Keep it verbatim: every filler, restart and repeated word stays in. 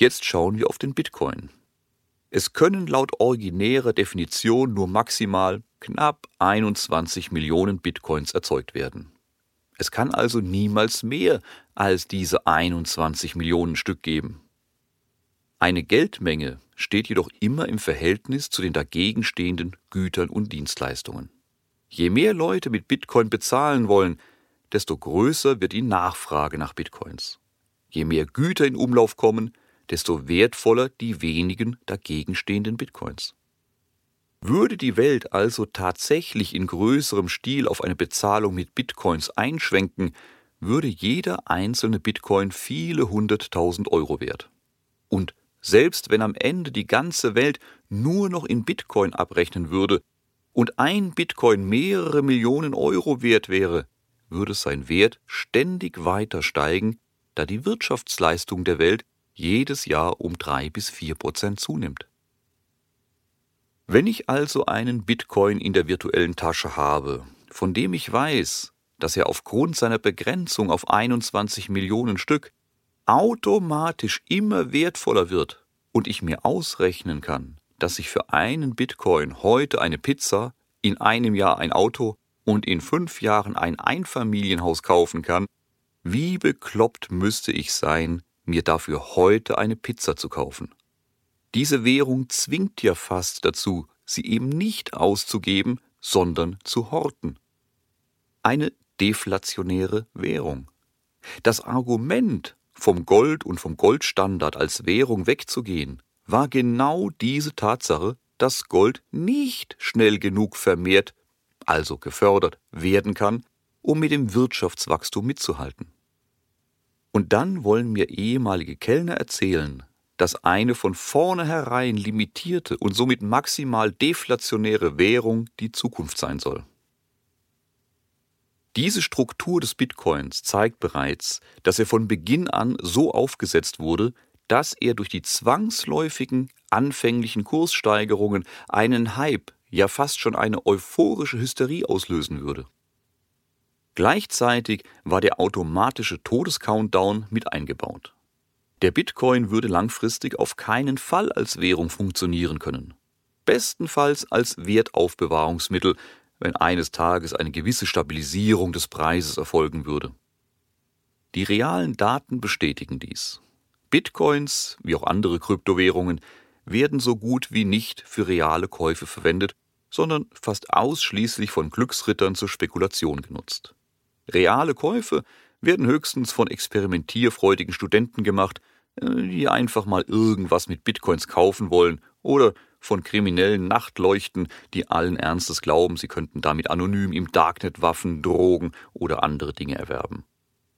Jetzt schauen wir auf den Bitcoin. Es können laut originärer Definition nur maximal knapp einundzwanzig Millionen Bitcoins erzeugt werden. Es kann also niemals mehr als diese einundzwanzig Millionen Stück geben. Eine Geldmenge steht jedoch immer im Verhältnis zu den dagegenstehenden Gütern und Dienstleistungen. Je mehr Leute mit Bitcoin bezahlen wollen, desto größer wird die Nachfrage nach Bitcoins. Je mehr Güter in Umlauf kommen, desto wertvoller die wenigen dagegenstehenden Bitcoins. Würde die Welt also tatsächlich in größerem Stil auf eine Bezahlung mit Bitcoins einschwenken, würde jeder einzelne Bitcoin viele hunderttausend Euro wert. Und selbst wenn am Ende die ganze Welt nur noch in Bitcoin abrechnen würde und ein Bitcoin mehrere Millionen Euro wert wäre, würde sein Wert ständig weiter steigen, da die Wirtschaftsleistung der Welt jedes Jahr um drei bis vier Prozent zunimmt. Wenn ich also einen Bitcoin in der virtuellen Tasche habe, von dem ich weiß, dass er aufgrund seiner Begrenzung auf einundzwanzig Millionen Stück automatisch immer wertvoller wird und ich mir ausrechnen kann, dass ich für einen Bitcoin heute eine Pizza, in einem Jahr ein Auto und in fünf Jahren ein Einfamilienhaus kaufen kann, wie bekloppt müsste ich sein, mir dafür heute eine Pizza zu kaufen? Diese Währung zwingt ja fast dazu, sie eben nicht auszugeben, sondern zu horten. Eine deflationäre Währung. Das Argument, vom Gold und vom Goldstandard als Währung wegzugehen, war genau diese Tatsache, dass Gold nicht schnell genug vermehrt, also gefördert, werden kann, um mit dem Wirtschaftswachstum mitzuhalten. Und dann wollen mir ehemalige Kellner erzählen, dass eine von vornherein limitierte und somit maximal deflationäre Währung die Zukunft sein soll. Diese Struktur des Bitcoins zeigt bereits, dass er von Beginn an so aufgesetzt wurde, dass er durch die zwangsläufigen, anfänglichen Kurssteigerungen einen Hype, ja fast schon eine euphorische Hysterie auslösen würde. Gleichzeitig war der automatische Todescountdown mit eingebaut. Der Bitcoin würde langfristig auf keinen Fall als Währung funktionieren können. Bestenfalls als Wertaufbewahrungsmittel, wenn eines Tages eine gewisse Stabilisierung des Preises erfolgen würde. Die realen Daten bestätigen dies. Bitcoins, wie auch andere Kryptowährungen, werden so gut wie nicht für reale Käufe verwendet, sondern fast ausschließlich von Glücksrittern zur Spekulation genutzt. Reale Käufe werden höchstens von experimentierfreudigen Studenten gemacht, die einfach mal irgendwas mit Bitcoins kaufen wollen, oder von kriminellen Nachtleuchten, die allen Ernstes glauben, sie könnten damit anonym im Darknet Waffen, Drogen oder andere Dinge erwerben.